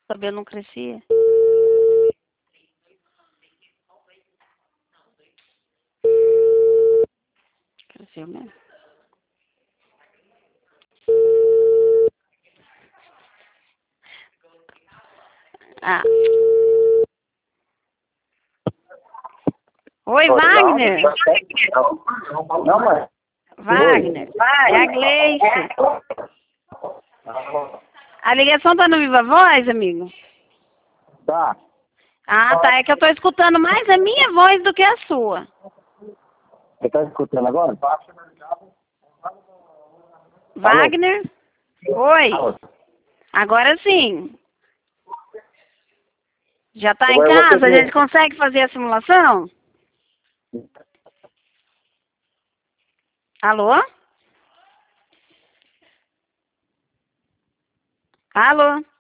O cabelo não crescia. Cresceu mesmo. Ah. Oi, Wagner. Não, mãe. Wagner. É a Gleice. A ligação tá no Viva Voz, amigo? Tá. Ah, tá. É que eu tô escutando mais a minha voz do que a sua. Você tá escutando agora? Wagner? Oi. Agora sim. Já tá em Agora casa? A você gente consegue fazer a simulação? Alô? Alô?